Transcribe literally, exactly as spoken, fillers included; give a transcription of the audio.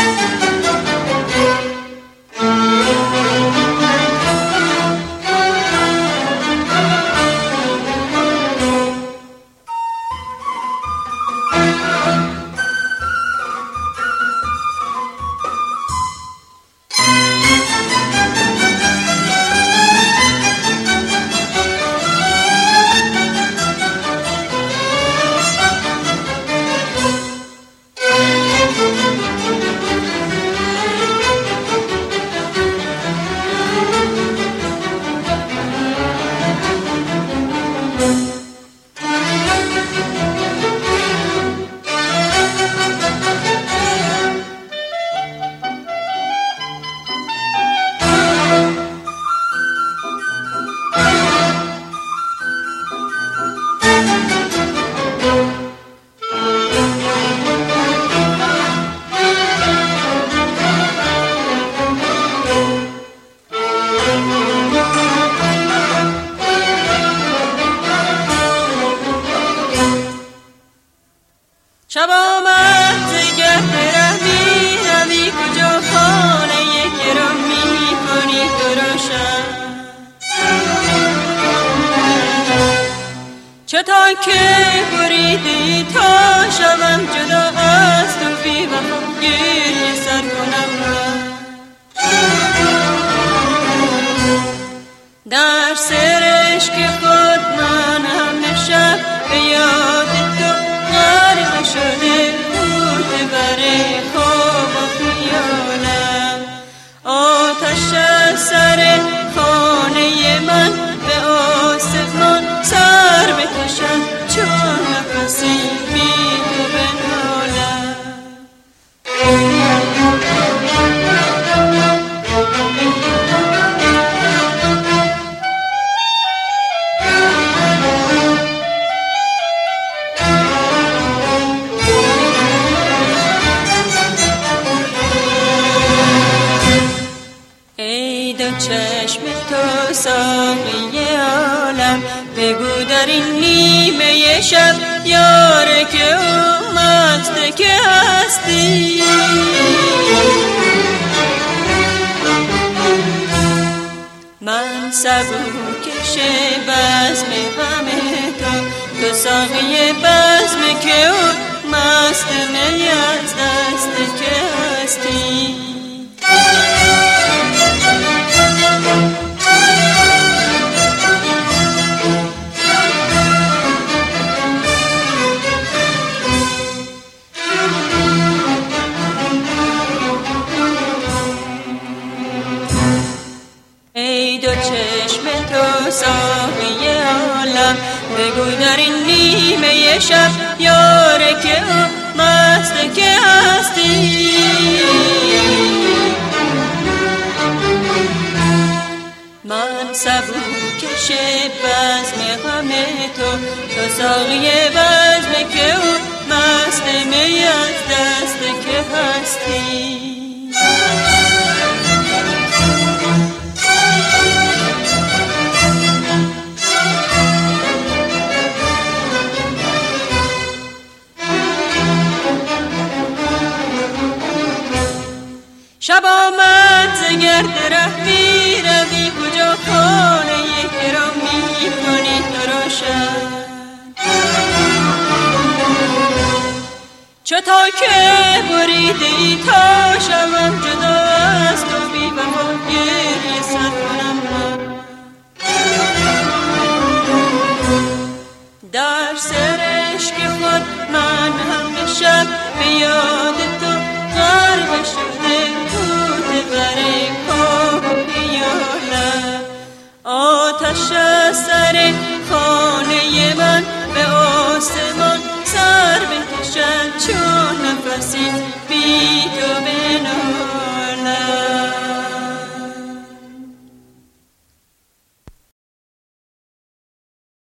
شب آمد دگر برمی روی کجا خانه یک را می کنی تو روشن چطور که بریدی تا شبم جدا از تو بی وفا گریه سر کنم در سرش که خود من همه شب به یاد تو غرق شده بود بره خواب و خیالم آتش از سر خانه من به آسمان سر بکشم چون نفسی بی تو بنالم چشم تو ساقی عالم بگو در این نیمه شب یاره که او مست که هستی من سبوکش بزم غم تو تو ساقی بزم که او مست می از دست که هستی ای دو چشم تو ساقی عالم بگو در این نیمه شب یاره که او مست که هستی من سبوکش بزم غم تو تو ساقی بزم که او مست می از دست که هستی شب آمد زگرد رفتی روی کجا خانه یک را می کنی تو روشن چطور که بریدی تا شبم جدا از تو بی وفا گریه سر کنم در سرش که خود من همه شب به یاد تو غرق شدم